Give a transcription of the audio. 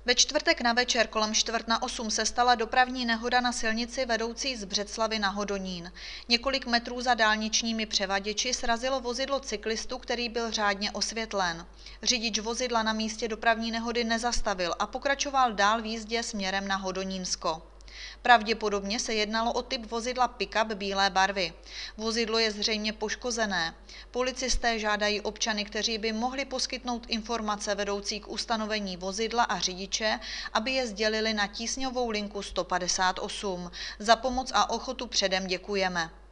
Ve čtvrtek na večer kolem 7:45 se stala dopravní nehoda na silnici vedoucí z Břeclavi na Hodonín. Několik metrů za dálničními převaděči srazilo vozidlo cyklistu, který byl řádně osvětlen. Řidič vozidla na místě dopravní nehody nezastavil a pokračoval dál v jízdě směrem na Hodonínsko. Pravděpodobně se jednalo o typ vozidla pick-up bílé barvy. Vozidlo je zřejmě poškozené. Policisté žádají občany, kteří by mohli poskytnout informace vedoucí k ustanovení vozidla a řidiče, aby je sdělili na tísňovou linku 158. Za pomoc a ochotu předem děkujeme.